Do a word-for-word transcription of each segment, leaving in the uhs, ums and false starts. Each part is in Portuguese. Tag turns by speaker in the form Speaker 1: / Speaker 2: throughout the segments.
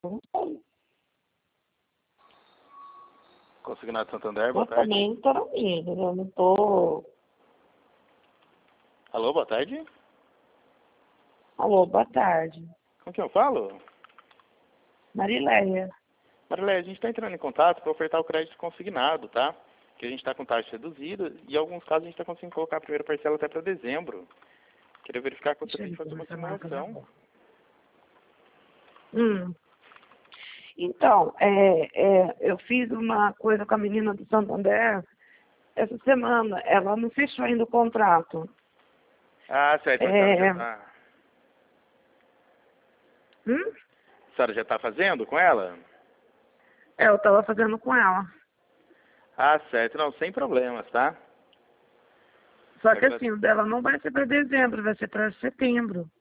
Speaker 1: Não sei.
Speaker 2: Consignado Santander, boa
Speaker 1: Eu
Speaker 2: tarde.
Speaker 1: também estou na minha, entendeu? Não tô...
Speaker 2: Alô, boa tarde.
Speaker 1: Alô, boa tarde.
Speaker 2: Com quem eu falo?
Speaker 1: Marileia.
Speaker 2: Marilé, a gente está entrando em contato para ofertar o crédito consignado, tá? Que a gente está com taxa reduzida e em alguns casos a gente está conseguindo colocar a primeira parcela até para dezembro. Queria verificar com você para a gente fazer uma simulação.
Speaker 1: Hum. Então, é, é, eu fiz uma coisa com a menina do Santander essa semana. Ela não fechou ainda o contrato.
Speaker 2: Ah, certo. Mas a
Speaker 1: É...
Speaker 2: senhora já tá...
Speaker 1: Hum?
Speaker 2: A senhora já está fazendo com ela?
Speaker 1: É, eu estava fazendo com ela.
Speaker 2: Ah, certo. Não, sem problemas, tá?
Speaker 1: Só que
Speaker 2: Agora-
Speaker 1: assim, o dela não vai ser para dezembro, vai ser para setembro.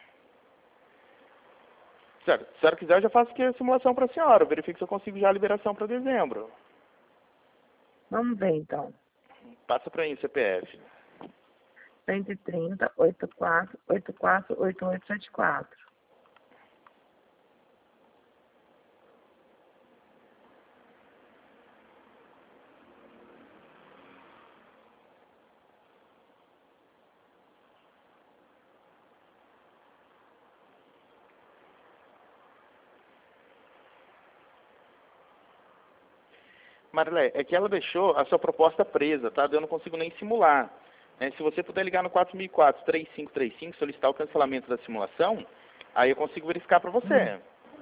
Speaker 2: Certo. Se a senhora quiser, eu já faço aqui a simulação para a senhora. Eu verifico se eu consigo já a liberação para dezembro.
Speaker 1: Vamos ver então.
Speaker 2: Passa para mim o C P F.
Speaker 1: cento e trinta, oitenta e quatro, oitenta e quatro, oitenta e oito, setenta e quatro.
Speaker 2: Marilé, é que ela deixou a sua proposta presa, tá? Eu não consigo nem simular. É, se você puder ligar no quatro mil e quatro, três cinco três cinco, solicitar o cancelamento da simulação, aí eu consigo verificar para você.
Speaker 1: Hum.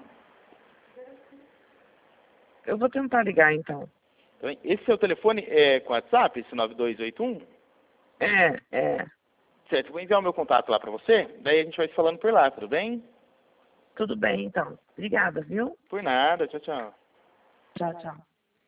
Speaker 1: Eu vou tentar ligar então.
Speaker 2: Então, esse seu telefone é com WhatsApp, esse nove dois oito um?
Speaker 1: É, é.
Speaker 2: Certo, eu vou enviar o meu contato lá para você, daí a gente vai se falando por lá, tudo bem?
Speaker 1: Tudo bem então. Obrigada, viu?
Speaker 2: Por nada, tchau, tchau.
Speaker 1: Tchau, tchau.